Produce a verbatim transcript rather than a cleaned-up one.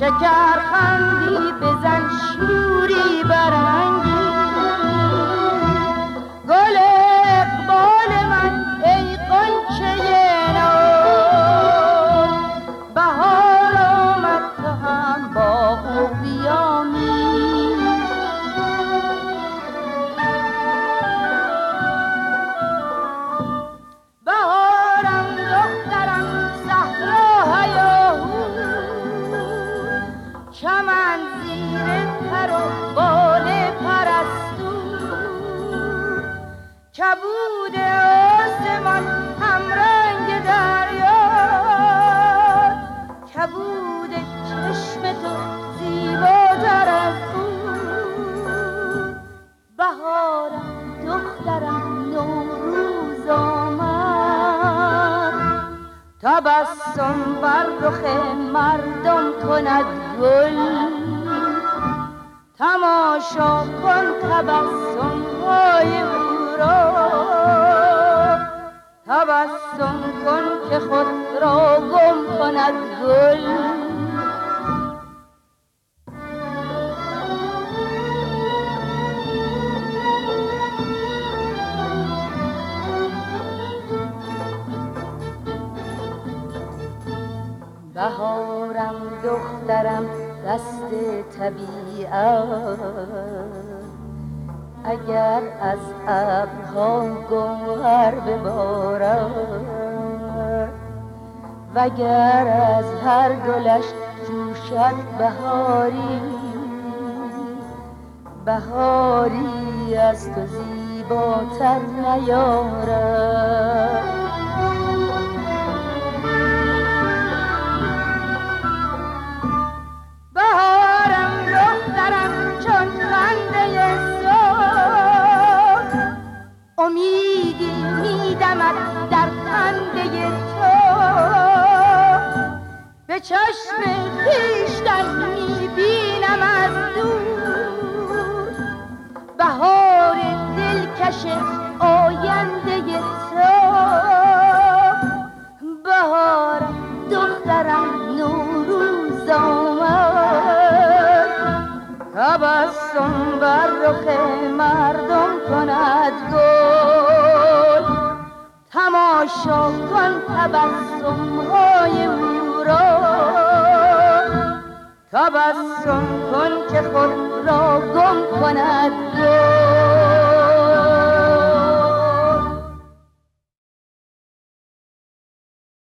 شکر خندی بزن شوری برنگی، گل اقبال من ای غنچه نو، بهار آمد تو هم با او بیامی. بهارم دخترم صحرا هیاهو، چمن زیر پر و بال پرستو، کبود آسمان همرنگ دریا، کبود چشم تو زیباتر از او. بهارم دخترم نوروز آمد، تبسم بر رخ مردم کند گل، تماشا کن تبسم های او را، تبسم کن که خود را گم کند گل. بهارم دخترم دست طبیعت، اگر از ابرها گوهر ببارد، وگر از هر گلش جوشد بهاری، بهاری از تو زیباتر نیارد. امیدی میدمد در خنده تو، به چشم خویشتن میبینم از دور، بهار دلکش آینده تو. بهارم دخترم نوروز آمد، تبسم بر رخ مردم کند گل، تماشا کن تبسم های او را، تبسم کن که خود را گم کند گل.